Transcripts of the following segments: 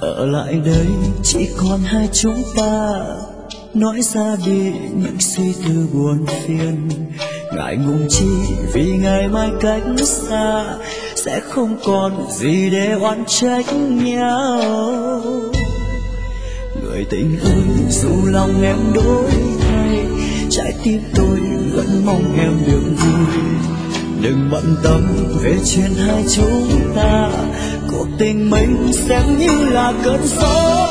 Ở lại đây chỉ còn hai chúng ta, nói ra đi những suy tư buồn phiền. Ngại ngùng chi vì ngày mai cách xa, sẽ không còn gì để oán trách nhau. Người tình ơi, dù lòng em đổi thay, trái tim tôi vẫn mong em được vui. Đừng bận tâm về chuyện hai chúng ta, cuộc tình mình xem như là cơn gió.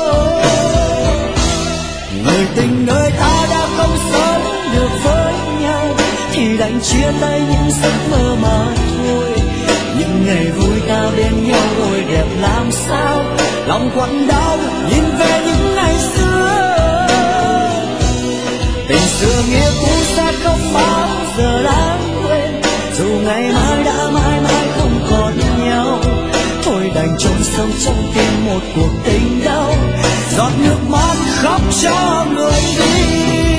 Người tình ơi, ta đã không sống được với nhau, thì đành chia tay những giấc mơ mà thôi. Những ngày vui ta bên nhau ôi đẹp làm sao, lòng quặn đau nhìn về những ngày xưa. Tình xưa nghĩa cũ sẽ không bao giờ lãng quên, dù ngày mai đã mãi mãi không còn nhau. Thôi đành chôn sâu trong tim một cuộc tình đau, giọt nước mắt khóc cho người đi.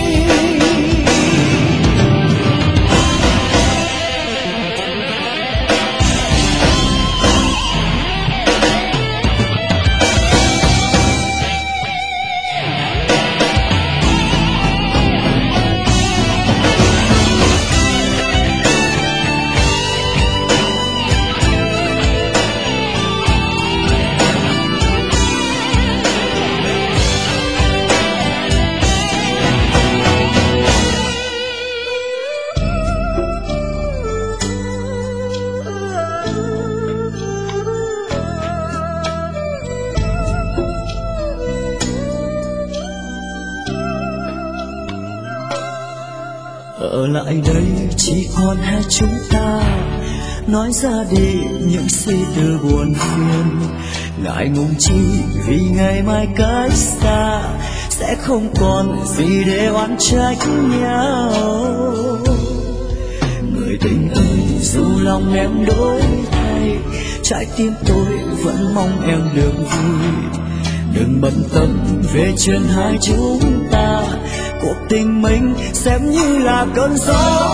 Ở lại đây chỉ còn hai chúng ta, nói ra đi những suy tư buồn phiền. Ngại ngùng chi vì ngày mai cách xa, sẽ không còn gì để oán trách nhau. Người tình ơi, dù lòng em đổi thay, trái tim tôi vẫn mong em được vui. Đừng bận tâm về chuyện hai chúng ta, cuộc tình mình xem như là cơn gió.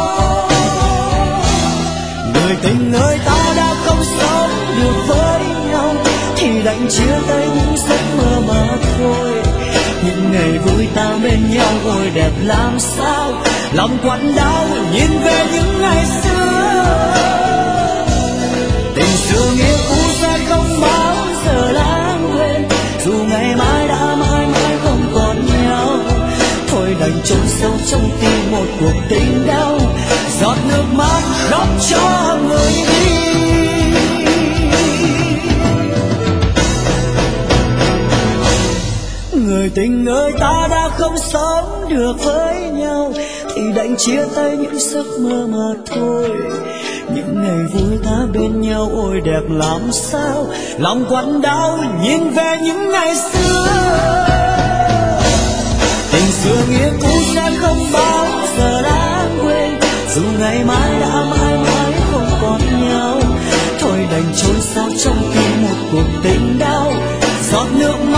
Người tình ơi, ta đã không sống được với nhau, thì đành chia tay những giấc mơ mà thôi. Những ngày vui ta bên nhau ôi đẹp làm sao, lòng quặn đau nhìn về những ngày xưa. Tình xưa nghĩa cũ sẽ không bao giờ lãng quên, dù ngày mai đã mãi mãi không còn nhau. Thôi đành chôn sâu trong tim một cuộc tình đau, giọt nước mắt khóc cho người đi. Người tình ơi, ta đã không sống được với nhau, thì đành chia tay những giấc mơ mà thôi. Những ngày vui ta bên nhau ôi đẹp làm sao, lòng quặn đau nhìn về những ngày xưa. Tình xưa nghĩa cũ sẽ không bao giờ lãng quên, dù ngày mai đã mãi mãi không còn nhau. Thôi đành chôn sâu trong tim một cuộc tình đau, giọt nước